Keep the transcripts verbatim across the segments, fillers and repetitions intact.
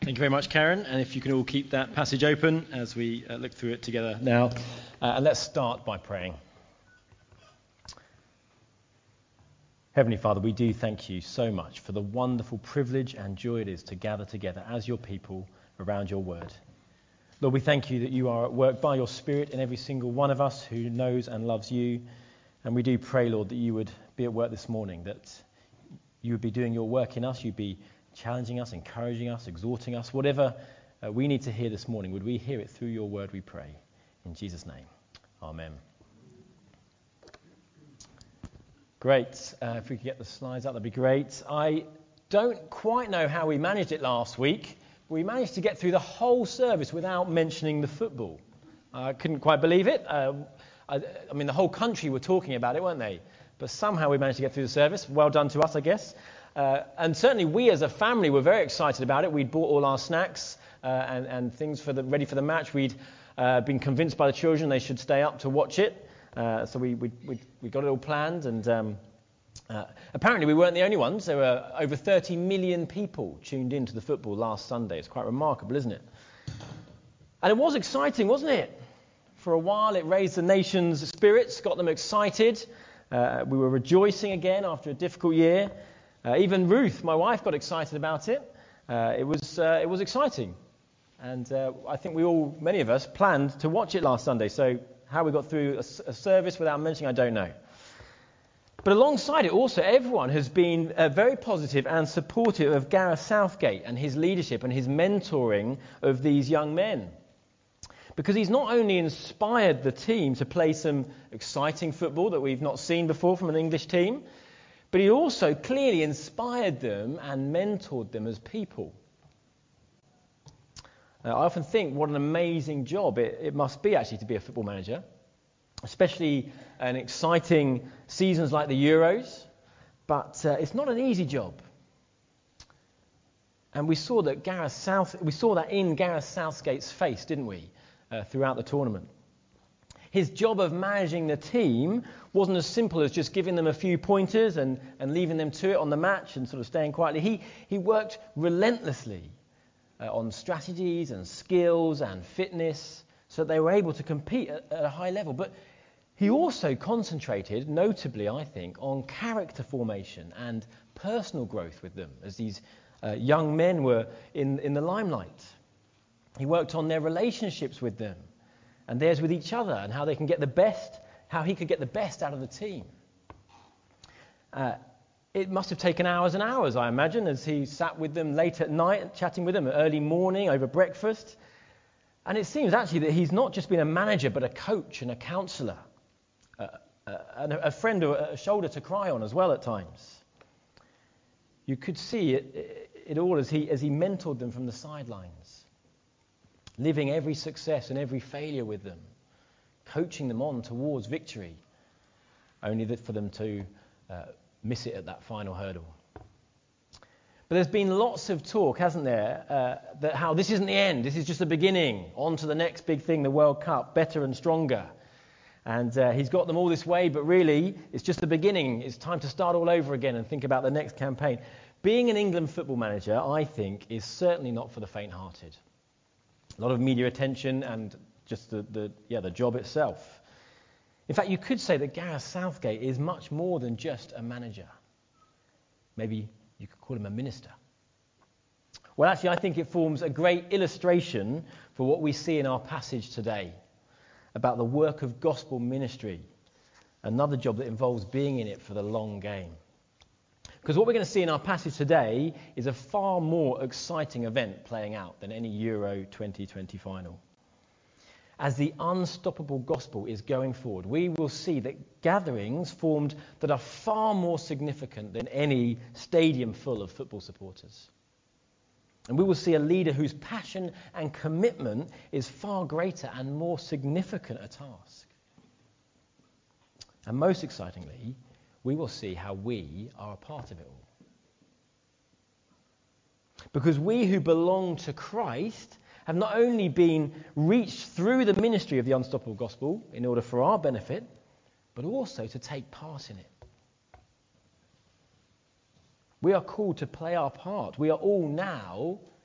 Thank you very much, Karen. And if you can all keep that passage open as we uh, look through it together now. Uh, and let's start by praying. Heavenly Father, we do thank you so much for the wonderful privilege and joy it is to gather together as your people around your word. Lord, we thank you that you are at work by your Spirit in every single one of us who knows and loves you. And we do pray, Lord, that you would be at work this morning, that you would be doing your work in us, you'd be challenging us, encouraging us, exhorting us, whatever uh, we need to hear this morning. Would we hear it through your word, we pray. In Jesus' name, amen. Great. Uh, if we could get the slides up, that'd be great. I don't quite know how we managed it last week. We managed to get through the whole service without mentioning the football. I couldn't quite believe it. Uh, I, I mean, the whole country were talking about it, weren't they? But somehow we managed to get through the service. Well done to us, I guess. Uh, and certainly we as a family were very excited about it. We'd bought all our snacks uh, and, and things for the, ready for the match. We'd uh, been convinced by the children they should stay up to watch it. Uh, so we, we, we, we got it all planned. And um, uh, apparently we weren't the only ones. There were over thirty million people tuned into the football last Sunday. It's quite remarkable, isn't it? And it was exciting, wasn't it? For a while it raised the nation's spirits, got them excited. Uh, we were rejoicing again after a difficult year. Uh, even Ruth, my wife, got excited about it. Uh, it was uh, it was exciting. And uh, I think we all, many of us, planned to watch it last Sunday. So how we got through a, a service without mentioning, I don't know. But alongside it also, everyone has been uh, very positive and supportive of Gareth Southgate and his leadership and his mentoring of these young men. Because he's not only inspired the team to play some exciting football that we've not seen before from an English team, but he also clearly inspired them and mentored them as people. Uh, I often think what an amazing job it, it must be actually to be a football manager, especially in exciting seasons like the Euros. But uh, it's not an easy job. And we saw that Gareth South, we saw that in Gareth Southgate's face, didn't we, uh, throughout the tournament. His job of managing the team wasn't as simple as just giving them a few pointers and, and leaving them to it on the match and sort of staying quietly. He, he worked relentlessly uh, on strategies and skills and fitness so that they were able to compete at, at a high level. But he also concentrated, notably, I think, on character formation and personal growth with them as these uh, young men were in, in the limelight. He worked on their relationships with them and theirs with each other, and how they can get the best, how he could get the best out of the team. Uh, it must have taken hours and hours, I imagine, as he sat with them late at night, chatting with them early morning over breakfast. And it seems actually that he's not just been a manager, but a coach and a counsellor, uh, uh, and a, a friend, or a shoulder to cry on as well at times. You could see it, it, it all as he as he mentored them from the sidelines, living every success and every failure with them, coaching them on towards victory, only that for them to uh, miss it at that final hurdle. But there's been lots of talk, hasn't there, uh, that how this isn't the end, this is just the beginning, on to the next big thing, the World Cup, better and stronger. And uh, he's got them all this way, but really, it's just the beginning. It's time to start all over again and think about the next campaign. Being an England football manager, I think, is certainly not for the faint-hearted. A lot of media attention and just the, the yeah the job itself. In fact, you could say that Gareth Southgate is much more than just a manager. Maybe you could call him a minister. Well, actually, I think it forms a great illustration for what we see in our passage today about the work of gospel ministry, another job that involves being in it for the long game. Because what we're going to see in our passage today is a far more exciting event playing out than any Euro twenty twenty final. As the unstoppable gospel is going forward, we will see that gatherings formed that are far more significant than any stadium full of football supporters. And we will see a leader whose passion and commitment is far greater and more significant a task. And most excitingly, we will see how we are a part of it all. Because we who belong to Christ have not only been reached through the ministry of the unstoppable gospel in order for our benefit, but also to take part in it. We are called to play our part. We are all now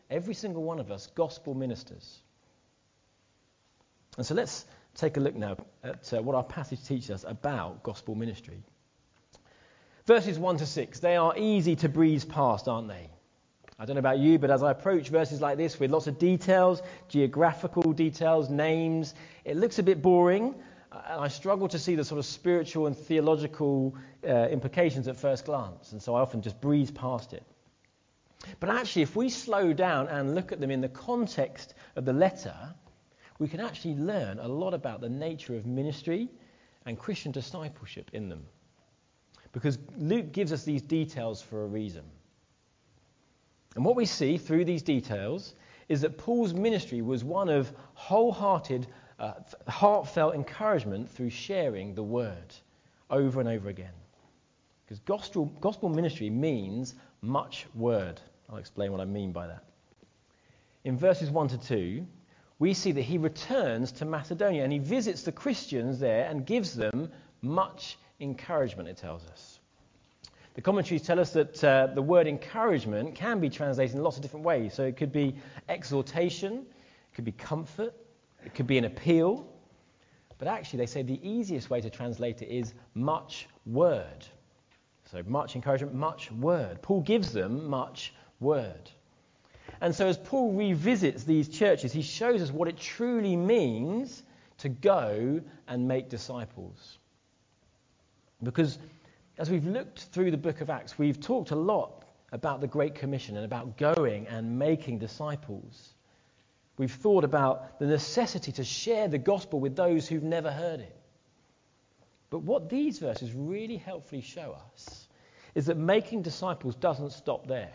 every single one of us, gospel ministers. And so let's take a look now at uh, what our passage teaches us about gospel ministry. Verses one to six, they are easy to breeze past, aren't they? I don't know about you, but as I approach verses like this with lots of details, geographical details, names, it looks a bit boring, and I struggle to see the sort of spiritual and theological uh, implications at first glance, and so I often just breeze past it. But actually, if we slow down and look at them in the context of the letter, we can actually learn a lot about the nature of ministry and Christian discipleship in them. Because Luke gives us these details for a reason. And what we see through these details is that Paul's ministry was one of wholehearted, uh, heartfelt encouragement through sharing the word over and over again. Because gospel, gospel ministry means much word. I'll explain what I mean by that. In verses one to two, we see that he returns to Macedonia and he visits the Christians there and gives them much encouragement, it tells us. The commentaries tell us that uh, the word encouragement can be translated in lots of different ways. So it could be exhortation, it could be comfort, it could be an appeal. But actually they say the easiest way to translate it is much word. So much encouragement, much word. Paul gives them much word. And so as Paul revisits these churches, he shows us what it truly means to go and make disciples. Because as we've looked through the book of Acts, we've talked a lot about the Great Commission and about going and making disciples. We've thought about the necessity to share the gospel with those who've never heard it. But what these verses really helpfully show us is that making disciples doesn't stop there.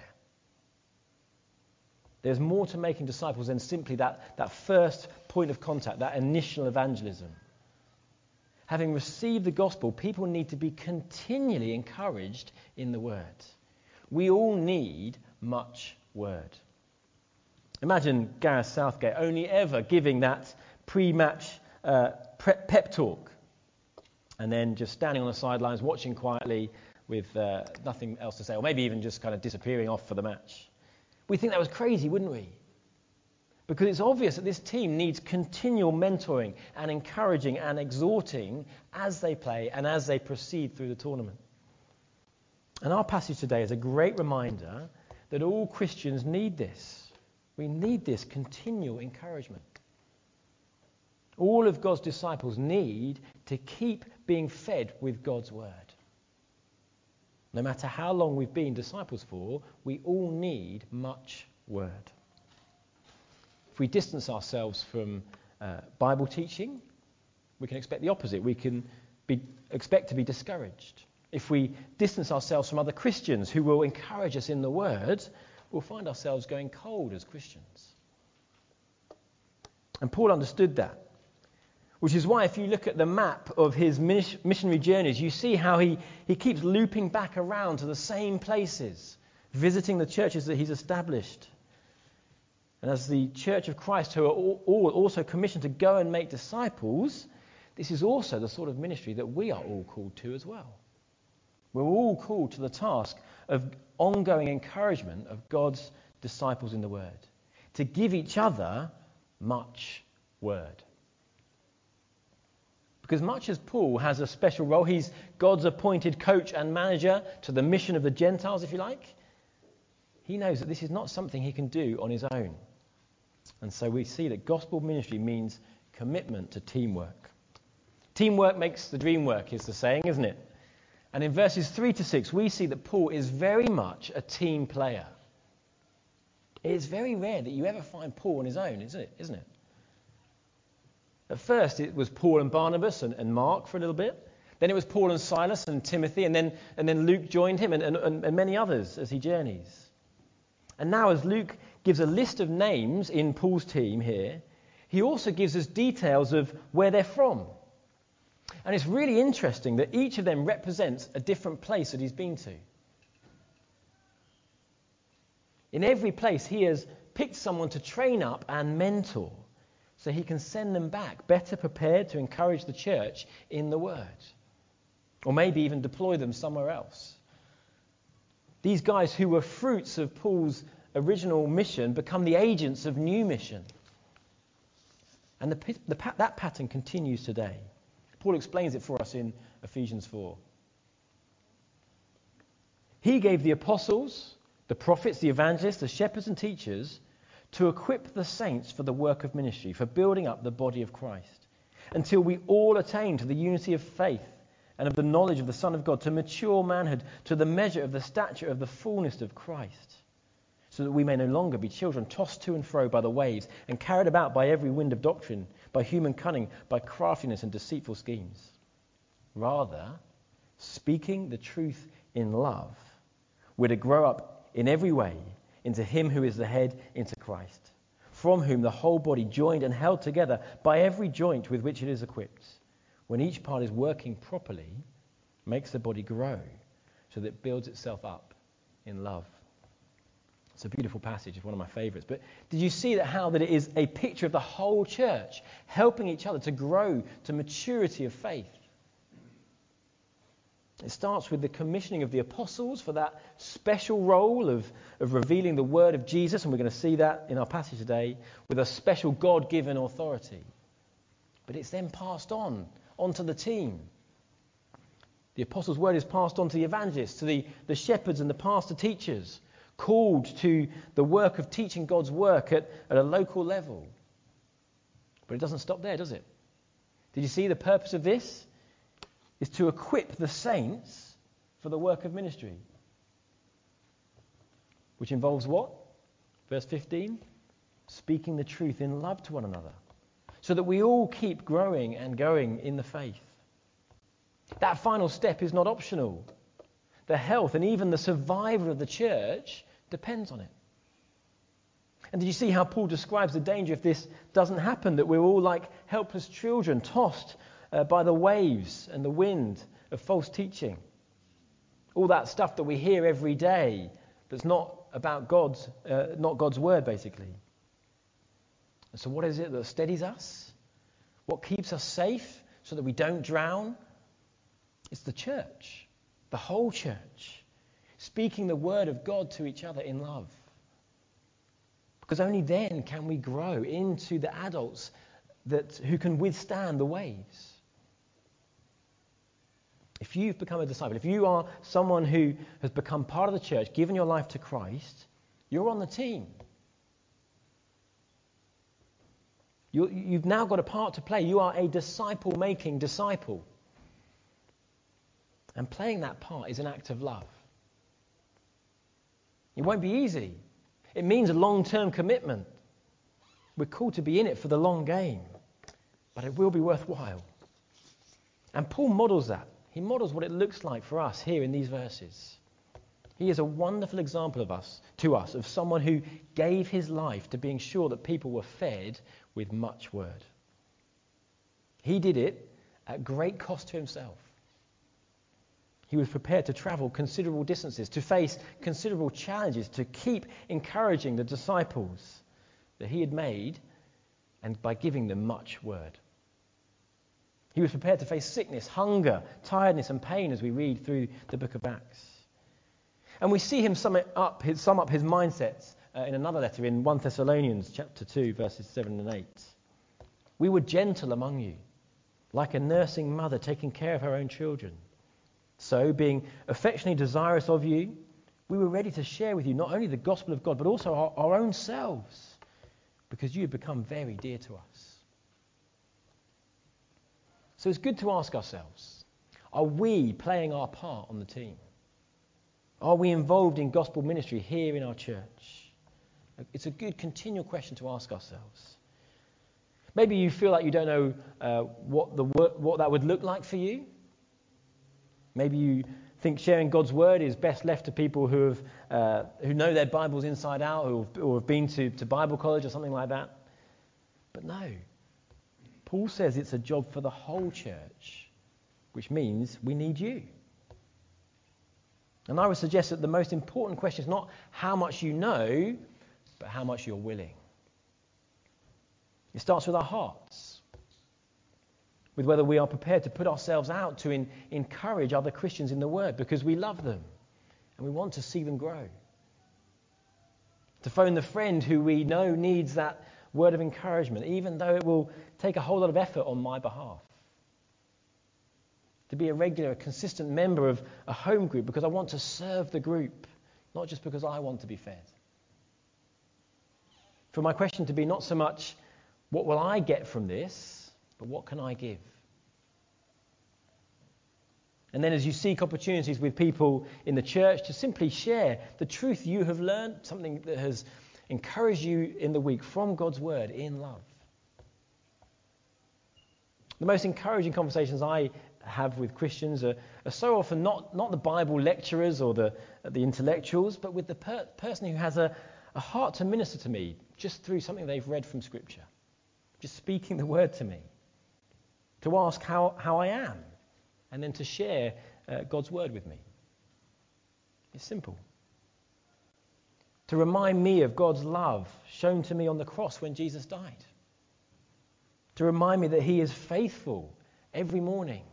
There's more to making disciples than simply that, that first point of contact, that initial evangelism. Having received the gospel, people need to be continually encouraged in the word. We all need much word. Imagine Gareth Southgate only ever giving that pre-match uh, pep talk and then just standing on the sidelines watching quietly with uh, nothing else to say, or maybe even just kind of disappearing off for the match. We think that was crazy, wouldn't we? Because it's obvious that this team needs continual mentoring and encouraging and exhorting as they play and as they proceed through the tournament. And our passage today is a great reminder that all Christians need this. We need this continual encouragement. All of God's disciples need to keep being fed with God's word. No matter how long we've been disciples for, we all need much word. If we distance ourselves from uh, Bible teaching, we can expect the opposite. We can be, expect to be discouraged. If we distance ourselves from other Christians who will encourage us in the word, we'll find ourselves going cold as Christians. And Paul understood that. Which is why if you look at the map of his missionary journeys, you see how he, he keeps looping back around to the same places, visiting the churches that he's established. And as the Church of Christ, who are all, all also commissioned to go and make disciples, this is also the sort of ministry that we are all called to as well. We're all called to the task of ongoing encouragement of God's disciples in the Word, to give each other much word. Because much as Paul has a special role, he's God's appointed coach and manager to the mission of the Gentiles, if you like, he knows that this is not something he can do on his own. And so we see that gospel ministry means commitment to teamwork. Teamwork makes the dream work, is the saying, isn't it? And in verses three to six, we see that Paul is very much a team player. It is very rare that you ever find Paul on his own, isn't it? Isn't it? At first, it was Paul and Barnabas and, and Mark for a little bit. Then it was Paul and Silas and Timothy, and then, and then Luke joined him and, and, and many others as he journeys. And now as Luke gives a list of names in Paul's team here, he also gives us details of where they're from. And it's really interesting that each of them represents a different place that he's been to. In every place, he has picked someone to train up and mentor, so he can send them back better prepared to encourage the church in the word. Or maybe even deploy them somewhere else. These guys who were fruits of Paul's original mission become the agents of new mission. And the, the, that pattern continues today. Paul explains it for us in Ephesians four. He gave the apostles, the prophets, the evangelists, the shepherds and teachers to equip the saints for the work of ministry, for building up the body of Christ, until we all attain to the unity of faith and of the knowledge of the Son of God, to mature manhood, to the measure of the stature of the fullness of Christ, so that we may no longer be children tossed to and fro by the waves and carried about by every wind of doctrine, by human cunning, by craftiness and deceitful schemes. Rather, speaking the truth in love, we're to grow up in every way into him who is the head, into Christ, from whom the whole body, joined and held together by every joint with which it is equipped, when each part is working properly, makes the body grow so that it builds itself up in love. It's a beautiful passage. It's one of my favourites. But did you see that how that it is a picture of the whole church helping each other to grow to maturity of faith? It starts with the commissioning of the apostles for that special role of, of revealing the word of Jesus, and we're going to see that in our passage today, with a special God-given authority. But it's then passed on, onto the team. The apostles' word is passed on to the evangelists, to the, the shepherds and the pastor teachers, called to the work of teaching God's work at, at a local level. But it doesn't stop there, does it? Did you see the purpose of this? Is to equip the saints for the work of ministry. Which involves what? Verse fifteen. Speaking the truth in love to one another. So that we all keep growing and going in the faith. That final step is not optional. The health and even the survival of the church depends on it. And did you see how Paul describes the danger if this doesn't happen? That we're all like helpless children tossed Uh, by the waves and the wind of false teaching. All that stuff that we hear every day that's not about God's, uh, not God's word, basically. And so what is it that steadies us? What keeps us safe so that we don't drown? It's the church, the whole church, speaking the word of God to each other in love. Because only then can we grow into the adults that who can withstand the waves. If you've become a disciple, if you are someone who has become part of the church, given your life to Christ, you're on the team. You, you've now got a part to play. You are a disciple-making disciple. And playing that part is an act of love. It won't be easy. It means a long-term commitment. We're called to be in it for the long game. But it will be worthwhile. And Paul models that. He models what it looks like for us here in these verses. He is a wonderful example of us, to us, of someone who gave his life to being sure that people were fed with much word. He did it at great cost to himself. He was prepared to travel considerable distances, to face considerable challenges, to keep encouraging the disciples that he had made, and by giving them much word. He was prepared to face sickness, hunger, tiredness and pain as we read through the book of Acts. And we see him sum, it up, his, sum up his mindsets uh, in another letter in First Thessalonians chapter two, verses seven and eight. We were gentle among you, like a nursing mother taking care of her own children. So, being affectionately desirous of you, we were ready to share with you not only the gospel of God, but also our, our own selves, because you have become very dear to us. So it's good to ask ourselves, are we playing our part on the team? Are we involved in gospel ministry here in our church? It's a good continual question to ask ourselves. Maybe you feel like you don't know uh, what the what that would look like for you. Maybe you think sharing God's word is best left to people who have uh, who know their Bibles inside out, or, or have been to, to Bible college or something like that. But no. Paul says it's a job for the whole church, which means we need you. And I would suggest that the most important question is not how much you know, but how much you're willing. It starts with our hearts, with whether we are prepared to put ourselves out to in, encourage other Christians in the Word because we love them and we want to see them grow. To phone the friend who we know needs that word of encouragement, even though it will take a whole lot of effort on my behalf. To be a regular, consistent member of a home group because I want to serve the group, not just because I want to be fed. For my question to be not so much, what will I get from this, but what can I give? And then as you seek opportunities with people in the church to simply share the truth you have learned, something that has encouraged you in the week from God's word in love. The most encouraging conversations I have with Christians are, are so often not, not the Bible lecturers or the, the intellectuals, but with the per- person who has a, a heart to minister to me just through something they've read from Scripture. Just speaking the word to me. To ask how, how I am. And then to share uh, God's word with me. It's simple. To remind me of God's love shown to me on the cross when Jesus died. To remind me that he is faithful every morning.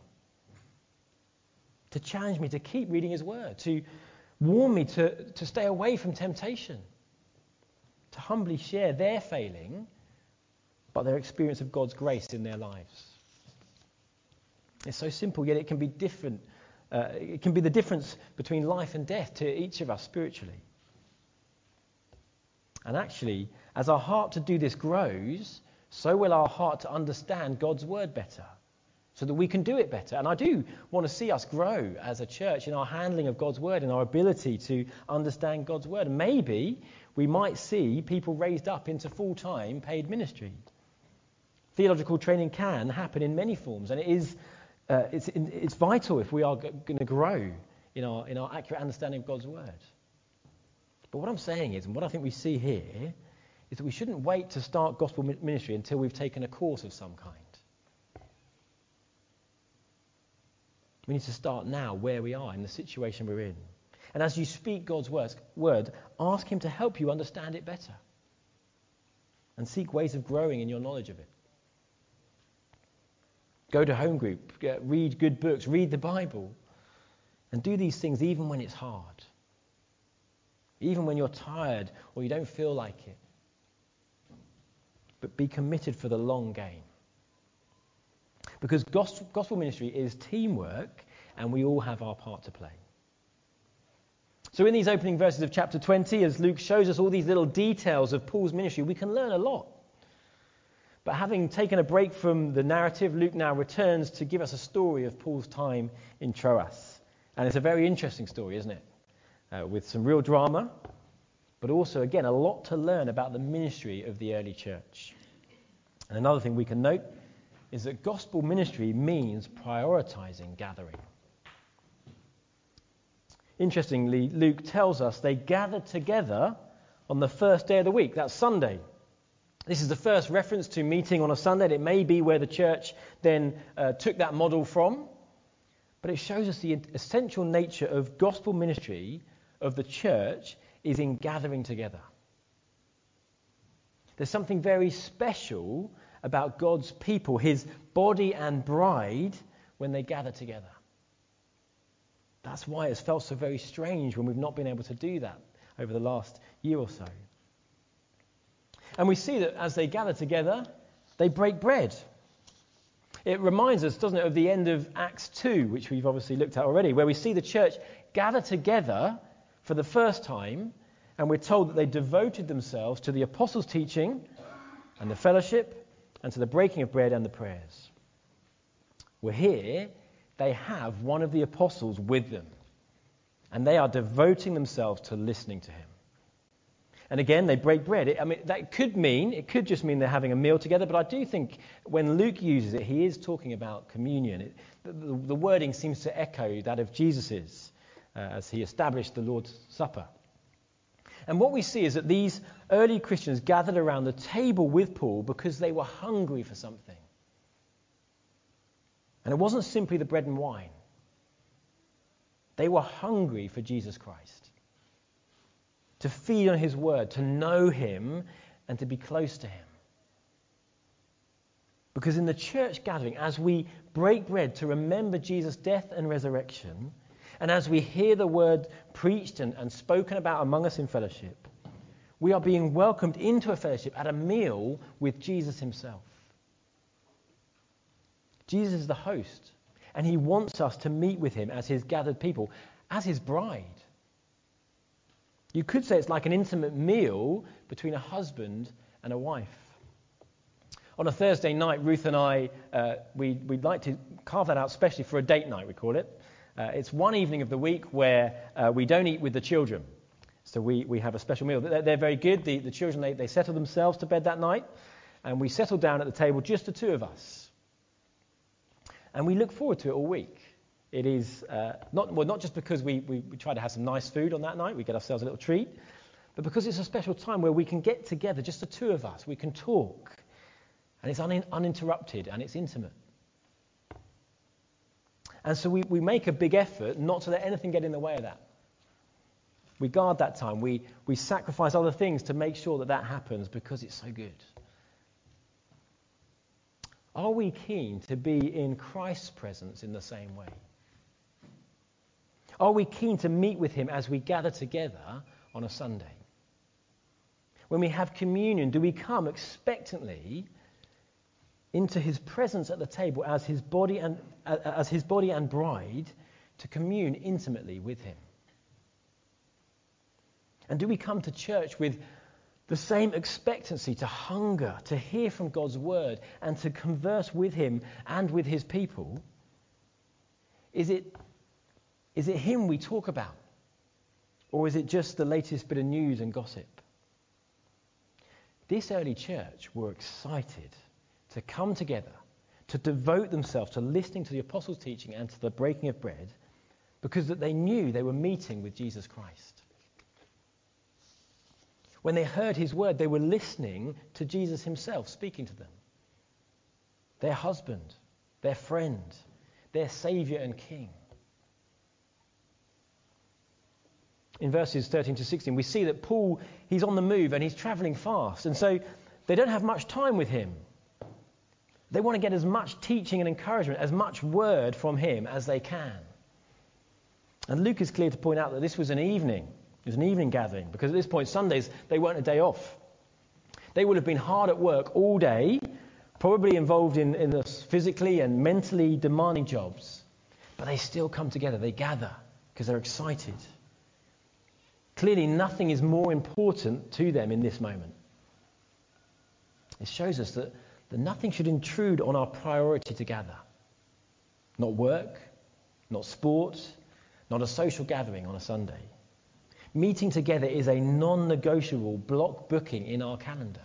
To challenge me to keep reading his word. To warn me to, to stay away from temptation. To humbly share their failing, but their experience of God's grace in their lives. It's so simple, yet it can be different. Uh, it can be the difference between life and death to each of us spiritually. And actually, as our heart to do this grows, so will our heart to understand God's word better, so that we can do it better. And I do want to see us grow as a church in our handling of God's word, in our ability to understand God's word. And maybe we might see people raised up into full-time paid ministry. Theological training can happen in many forms, and it is Uh, it's, it's vital if we are g- going to grow in our, in our accurate understanding of God's word. But what I'm saying is, and what I think we see here, is that we shouldn't wait to start gospel ministry until we've taken a course of some kind. We need to start now where we are in the situation we're in. And as you speak God's words, word, ask him to help you understand it better. And seek ways of growing in your knowledge of it. Go to home group, read good books, read the Bible, and do these things even when it's hard. Even when you're tired or you don't feel like it. But be committed for the long game. Because gospel ministry is teamwork, and we all have our part to play. So in these opening verses of chapter twenty, as Luke shows us all these little details of Paul's ministry, we can learn a lot. But having taken a break from the narrative, Luke now returns to give us a story of Paul's time in Troas. And it's a very interesting story, isn't it? Uh, with some real drama, but also, again, a lot to learn about the ministry of the early church. And another thing we can note is that gospel ministry means prioritizing gathering. Interestingly, Luke tells us they gathered together on the first day of the week. That's Sunday. This is the first reference to meeting on a Sunday. It may be where the church then uh, took that model from. But it shows us the essential nature of gospel ministry of the church is in gathering together. There's something very special about God's people, his body and bride, when they gather together. That's why it's felt so very strange when we've not been able to do that over the last year or so. And we see that as they gather together, they break bread. It reminds us, doesn't it, of the end of Acts two, which we've obviously looked at already, where we see the church gather together for the first time, and we're told that they devoted themselves to the apostles' teaching and the fellowship, and to the breaking of bread and the prayers. Well, here they have one of the apostles with them, and they are devoting themselves to listening to him. And again, they break bread. It, I mean, that could mean, it could just mean they're having a meal together, but I do think when Luke uses it, he is talking about communion. It, the, the, the wording seems to echo that of Jesus's uh, as he established the Lord's Supper. And what we see is that these early Christians gathered around the table with Paul because they were hungry for something. And it wasn't simply the bread and wine. They were hungry for Jesus Christ. To feed on his word, to know him, and to be close to him. Because in the church gathering, as we break bread to remember Jesus' death and resurrection, and as we hear the word preached and, and spoken about among us in fellowship, We are being welcomed into a fellowship at a meal with Jesus himself. Jesus is the host, and he wants us to meet with him as his gathered people, as his bride. You could say it's like an intimate meal between a husband and a wife. On a Thursday night, Ruth and I, uh, we, we'd like to carve that out specially for a date night, we call it. Uh, it's one evening of the week where uh, we don't eat with the children. So we, we have a special meal. They're, they're very good. The, the children, they, they settle themselves to bed that night. And we settle down at the table, just the two of us. And we look forward to it all week. It is uh, not well, not just because we, we, we try to have some nice food on that night, we get ourselves a little treat, but because it's a special time where we can get together, just the two of us, we can talk, and it's un- uninterrupted and it's intimate. And so we, we make a big effort not to let anything get in the way of that. We guard that time. We, we sacrifice other things to make sure that that happens because it's so good. Are we keen to be in Christ's presence in the same way? Are we keen to meet with him as we gather together on a Sunday? When we have communion, do we come expectantly into his presence at the table as his body and uh, as his body and bride to commune intimately with him? And do we come to church with the same expectancy to hunger, to hear from God's word, and to converse with him and with his people? Is it, is it him we talk about? Or is it just the latest bit of news and gossip? This early church were excited to come together, to devote themselves to listening to the apostles' teaching and to the breaking of bread, because that they knew they were meeting with Jesus Christ. When they heard his word, they were listening to Jesus himself speaking to them. Their husband, their friend, their Saviour and King. In verses thirteen to sixteen, we see that Paul, he's on the move and he's travelling fast. And so they don't have much time with him. They want to get as much teaching and encouragement, as much word from him as they can. And Luke is clear to point out that this was an evening. It was an evening gathering, because at this point, Sundays, they weren't a day off. They would have been hard at work all day, probably involved in, in the physically and mentally demanding jobs. But they still come together. They gather because they're excited. Clearly, nothing is more important to them in this moment. It shows us that, that nothing should intrude on our priority to gather. Not work, not sport, not a social gathering on a Sunday. Meeting together is a non-negotiable block booking in our calendar.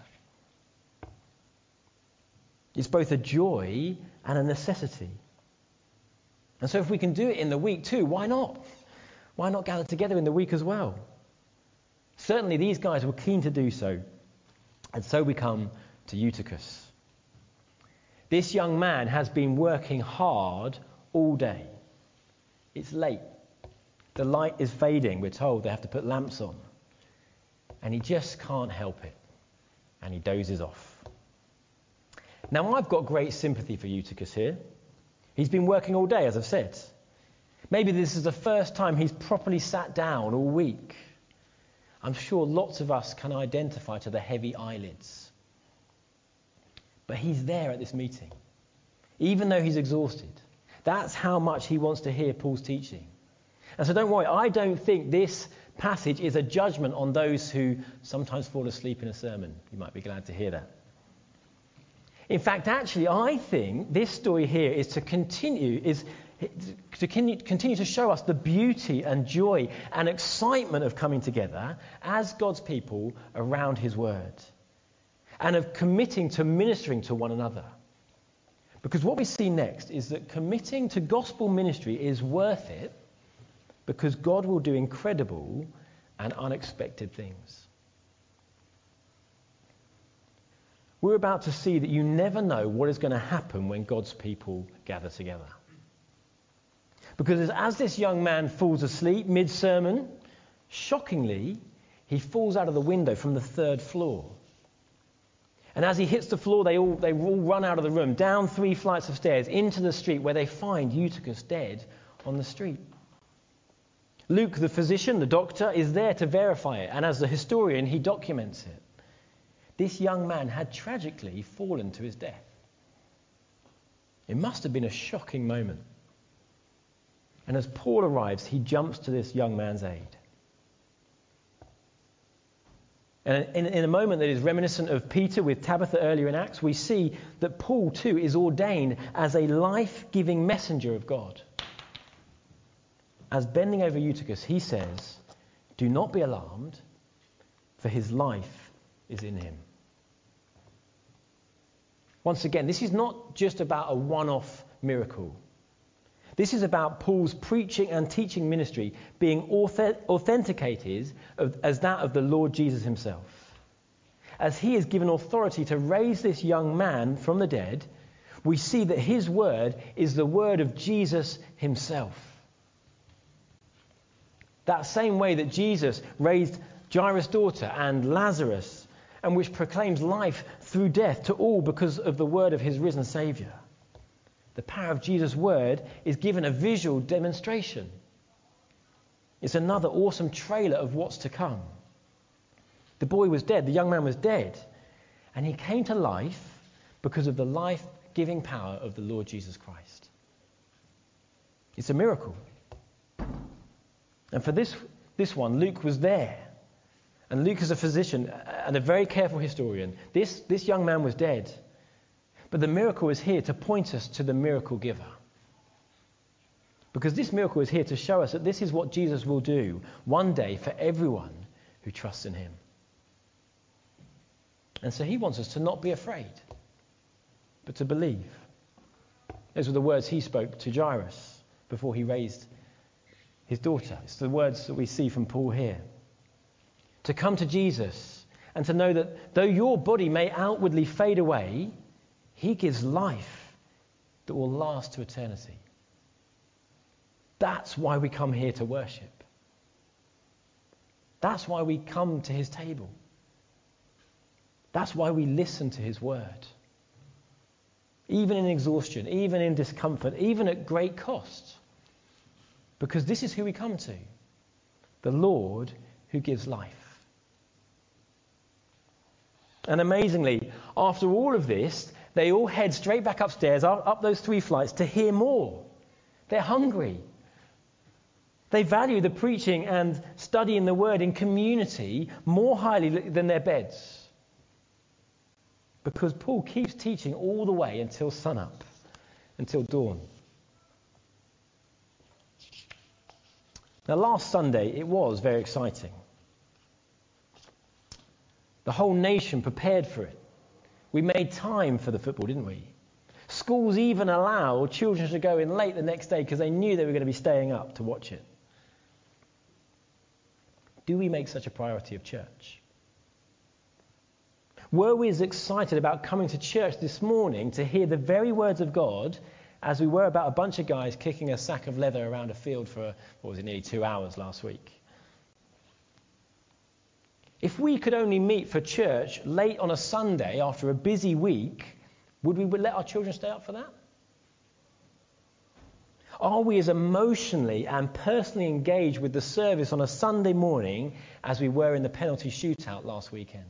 It's both a joy and a necessity. And so if we can do it in the week too, why not? Why not gather together in the week as well? Certainly these guys were keen to do so. And so we come to Eutychus. This young man has been working hard all day. It's late. The light is fading. We're told they have to put lamps on. And he just can't help it. And he dozes off. Now, I've got great sympathy for Eutychus here. He's been working all day, as I've said. Maybe this is the first time he's properly sat down all week. I'm sure lots of us can identify to the heavy eyelids. But he's there at this meeting, even though he's exhausted. That's how much he wants to hear Paul's teaching. And so don't worry, I don't think this passage is a judgment on those who sometimes fall asleep in a sermon. You might be glad to hear that. In fact, actually, I think this story here is to continue, is to continue to show us the beauty and joy and excitement of coming together as God's people around his word, and of committing to ministering to one another. Because what we see next is that committing to gospel ministry is worth it, because God will do incredible and unexpected things. We're about to see that you never know what is going to happen when God's people gather together. Because as this young man falls asleep mid-sermon, shockingly, he falls out of the window from the third floor. And as he hits the floor, they all, they all run out of the room, down three flights of stairs, into the street, where they find Eutychus dead on the street. Luke, the physician, the doctor, is there to verify it, and as the historian, he documents it. This young man had tragically fallen to his death. It must have been a shocking moment. And as Paul arrives, he jumps to this young man's aid. And in, in a moment that is reminiscent of Peter with Tabitha earlier in Acts, we see that Paul too is ordained as a life-giving messenger of God. As bending over Eutychus, he says, "Do not be alarmed, for his life is in him." Once again, this is not just about a one-off miracle. This is about Paul's preaching and teaching ministry being authenticated as that of the Lord Jesus himself. As he is given authority to raise this young man from the dead, we see that his word is the word of Jesus himself. That same way that Jesus raised Jairus' daughter and Lazarus, and which proclaims life through death to all because of the word of his risen Saviour. The power of Jesus' word is given a visual demonstration. It's another awesome trailer of what's to come. The boy was dead, the young man was dead, and he came to life because of the life-giving power of the Lord Jesus Christ. It's a miracle. And for this, this one, Luke was there. And Luke is a physician and a very careful historian. This, this young man was dead. But the miracle is here to point us to the miracle giver. Because this miracle is here to show us that this is what Jesus will do one day for everyone who trusts in him. And so he wants us to not be afraid, but to believe. Those were the words he spoke to Jairus before he raised his daughter. It's the words that we see from Paul here. To come to Jesus and to know that though your body may outwardly fade away, he gives life that will last to eternity. That's why we come here to worship. That's why we come to his table. That's why we listen to his word. Even in exhaustion, even in discomfort, even at great cost. Because this is who we come to. The Lord who gives life. And amazingly, after all of this, they all head straight back upstairs, up those three flights, to hear more. They're hungry. They value the preaching and studying the word in community more highly than their beds. Because Paul keeps teaching all the way until sunup, until dawn. Now, last Sunday, it was very exciting. The whole nation prepared for it. We made time for the football, didn't we? Schools even allowed children to go in late the next day because they knew they were going to be staying up to watch it. Do we make such a priority of church? Were we as excited about coming to church this morning to hear the very words of God as we were about a bunch of guys kicking a sack of leather around a field for, what was it, nearly two hours last week? If we could only meet for church late on a Sunday after a busy week, would we let our children stay up for that? Are we as emotionally and personally engaged with the service on a Sunday morning as we were in the penalty shootout last weekend?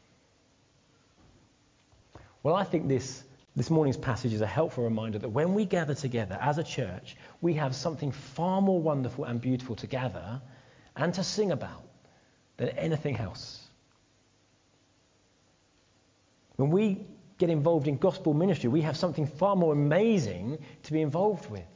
Well, I think this, this morning's passage is a helpful reminder that when we gather together as a church, we have something far more wonderful and beautiful to gather and to sing about than anything else. When we get involved in gospel ministry, we have something far more amazing to be involved with.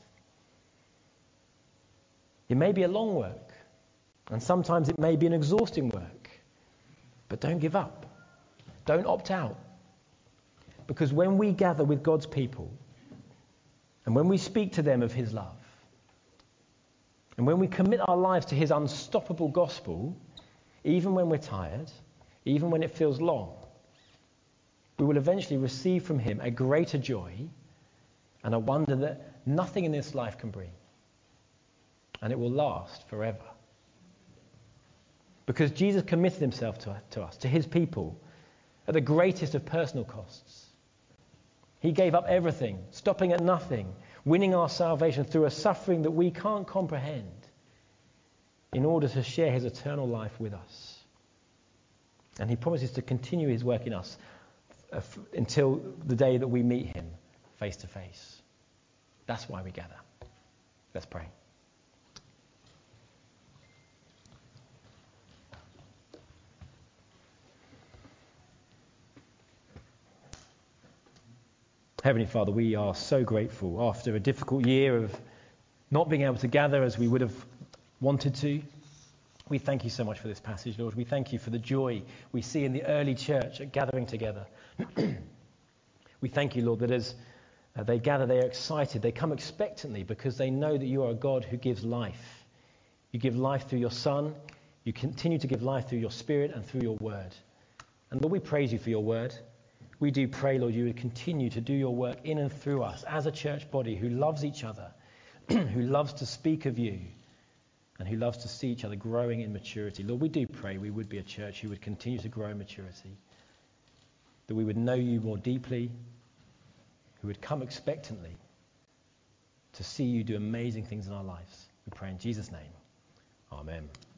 It may be a long work, and sometimes it may be an exhausting work, but don't give up. Don't opt out. Because when we gather with God's people, and when we speak to them of his love, and when we commit our lives to his unstoppable gospel, even when we're tired, even when it feels long, we will eventually receive from him a greater joy and a wonder that nothing in this life can bring. And it will last forever. Because Jesus committed himself to, to us, to his people, at the greatest of personal costs. He gave up everything, stopping at nothing, winning our salvation through a suffering that we can't comprehend. in order to share his eternal life with us. And he promises to continue his work in us uh, f- until the day that we meet him face to face. That's why we gather. Let's pray. Heavenly Father, we are so grateful after a difficult year of not being able to gather as we would have wanted to. We thank you so much for this passage, Lord. We thank you for the joy we see in the early church at gathering together. We thank you, Lord, that as uh, they gather, they are excited. They come expectantly because they know that you are a God who gives life. You give life through your Son. You continue to give life through your Spirit and through your word. And Lord, we praise you for your word. We do pray, Lord, you would continue to do your work in and through us as a church body who loves each other, who loves to speak of you, and who loves to see each other growing in maturity. Lord, we do pray we would be a church who would continue to grow in maturity, that we would know you more deeply, who would come expectantly to see you do amazing things in our lives. We pray in Jesus' name. Amen.